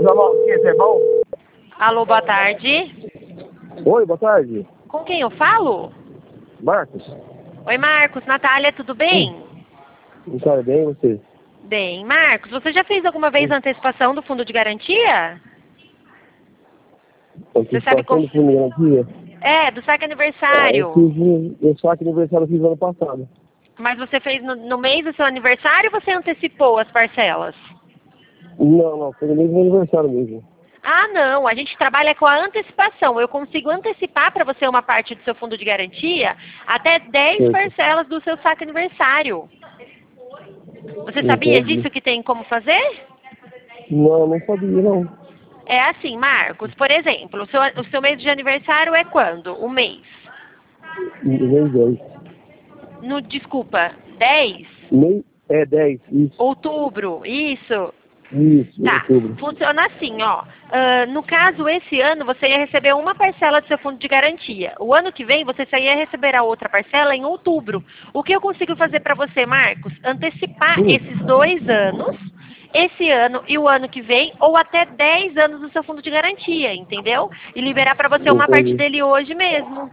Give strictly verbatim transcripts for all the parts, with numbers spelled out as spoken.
alô, você é bom? Alô, boa tarde. Oi, boa tarde. Com quem eu falo? Marcos? Oi, Marcos. Natália, tudo bem? Não sabe bem você? Bem. Marcos, você já fez alguma vez a antecipação do fundo de garantia? Você sabe Antecipação como... do fundo de garantia? É, do saque Ah, eu aniversário. fiz, eu só que aniversário eu fiz ano passado. Mas você fez no, no mês do seu aniversário ou você antecipou as parcelas? Não, não, foi no mesmo aniversário mesmo. Ah, não. A gente trabalha com a antecipação. Eu consigo antecipar para você uma parte do seu fundo de garantia até dez Certo. parcelas do seu saque aniversário. Você sabia Entendi. disso que tem como fazer? Não, não sabia não. É assim, Marcos. Por exemplo, o seu, o seu mês de aniversário é quando? O mês? Mês dez. No, desculpa, dez? Mês, é dez, isso. Outubro, isso. Isso, Tá, outubro. funciona assim, ó. Ah, no caso, esse ano você ia receber uma parcela do seu fundo de garantia. O ano que vem você só ia receber a outra parcela em outubro. O que eu consigo fazer para você, Marcos? Antecipar Hum, esses dois anos, esse ano e o ano que vem, ou até dez anos do seu fundo de garantia, entendeu? E liberar para você uma parte entendi, dele hoje mesmo.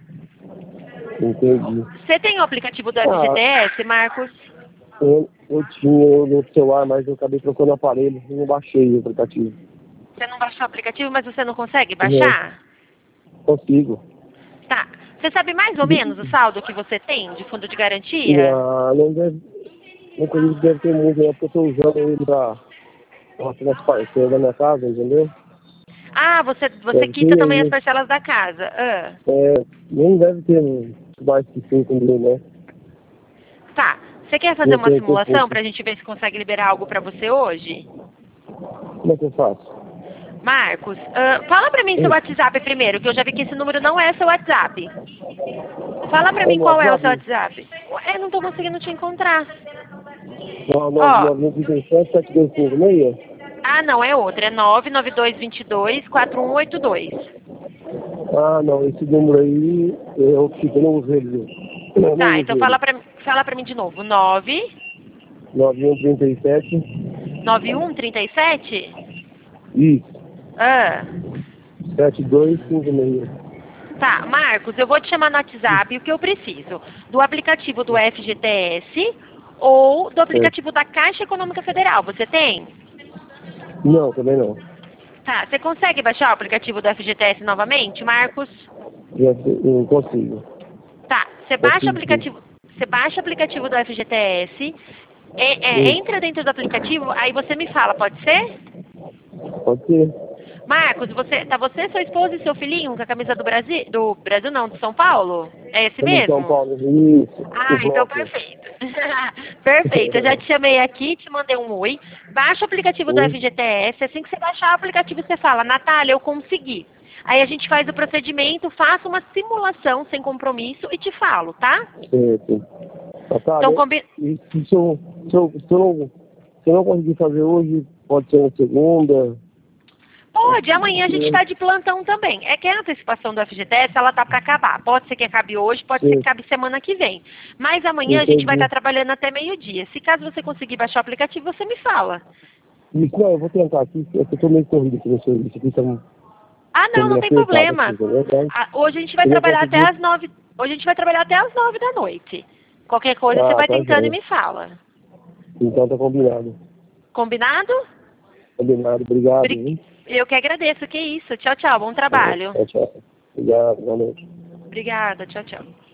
entendi. Você tem o aplicativo do Ah, F G T S, Marcos? eu, eu tinha no celular, mas eu acabei trocando o aparelho e não baixei o aplicativo. Você não baixou o aplicativo, mas você não consegue Não, baixar? consigo. Tá. Você sabe mais ou menos o saldo que você tem de fundo de garantia? Ah, não deve, não acredito que deve ter muito, né? Porque eu estou usando ele para as parcelas da minha casa, entendeu? Ah, você, você Deve ter quita também as meio. parcelas da casa. Ah. É, nem deve ter mais que cinco mil, né? Tá. Você quer fazer Não uma tem que ter simulação pouco. pra gente ver se consegue liberar algo pra você hoje? Como é que eu faço? Marcos, ah, fala pra mim seu Hum. WhatsApp primeiro, que eu já vi que esse número não é seu WhatsApp. Fala pra É mim no qual é o seu WhatsApp? WhatsApp. Ué, eu não tô conseguindo te encontrar. Ó, nove nove um três sete, sete dois cinco seis? ah não, é outra. É nove nove dois dois dois quatro um oito dois. Ah, não, esse número aí eu que eu não uso ele. Eu não Tá, uso então fala ele. pra, fala pra mim de novo. nove nove um três sete. nove um três sete? Isso. Ah. sete dois cinco seis. Tá, Marcos, eu vou te chamar no WhatsApp o que eu preciso. Do aplicativo do F G T S ou do Certo. aplicativo da Caixa Econômica Federal. Você tem? Não, também não. Tá, você consegue baixar o aplicativo do F G T S novamente, Marcos? Já sei, não consigo. Tá, você baixa o Consigo sim. aplicativo, você baixa o aplicativo do F G T S, é, é, Sim. entra dentro do aplicativo, aí você me fala, pode ser? Pode ser. Marcos, você, tá você, sua esposa e seu filhinho com a camisa do Brasil, do Brasil não, do São Paulo? É esse Estamos em São mesmo? Paulo. Isso. Ah, O então bloco. perfeito. Perfeito, eu já te chamei aqui, te mandei um oi. Baixa o aplicativo do Oi. F G T S, assim que você baixar o aplicativo você fala, Natália, eu consegui. Aí a gente faz o procedimento, faço uma simulação sem compromisso e te falo, tá? Certo. Então, Natália, combi... e se eu, se, eu, se, eu não, se eu não conseguir fazer hoje, pode ser na segunda. Pode, amanhã a gente está de plantão também. É que a antecipação do F G T S, ela tá para acabar. Pode ser que acabe hoje, pode ser que Certo. acabe semana que vem. Mas amanhã a gente vai Entendi. estar trabalhando até meio-dia. Se caso você conseguir baixar o aplicativo, você me fala. Isso, não, eu vou tentar aqui, é que eu tô meio corrido aqui no serviço, aqui tá, Ah, tô não, não meio tem apertado aqui, problema. entendeu? Então, Ah, hoje a gente vai se eu não trabalhar até conseguir, as nove. Hoje a gente vai trabalhar até as nove da noite. Qualquer coisa você ah, vai tá tentando e bom. me fala. Então tá combinado. Combinado? Combinado, obrigado, Bri- hein? Eu que agradeço. Que isso. Tchau, tchau. Bom trabalho. Tchau, tchau. Obrigado, boa noite. Obrigada. Tchau, tchau.